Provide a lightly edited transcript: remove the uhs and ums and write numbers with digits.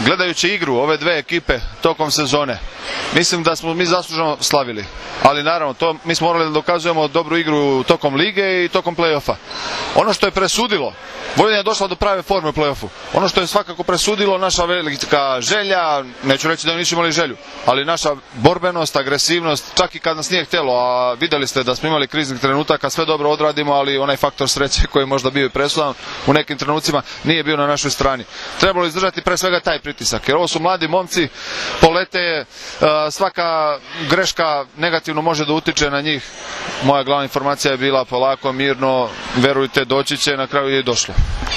gledajući igru ove dve ekipe tokom sezone, mislim da smo mi zasluženo slavili. Ali naravno, mi smo morali da dokazujemo dobru igru tokom lige i tokom play-offa. Ono što je presudilo, Vojvodina je došla do prave forme u play-offu. Ono što je svakako presudilo, naša velika želja, neću reći da nisu imali želju, ali naša borbenost, agresivnost, čak i kad nas nije htjelo, a videli ste da smo imali kriznih trenutaka, sve dobro odradimo, ali onaj faktor sreće koji je možda bio i presudan u nekim trenucima nije bio na našoj strani. Trebalo izdržati pre svega taj pritisak, jer ovo su mladi momci, polete, svaka greška negativno može da utiče na njih. Moja glavna informacija je bila polako, mirno, verujte, doći će, na kraju je i došlo.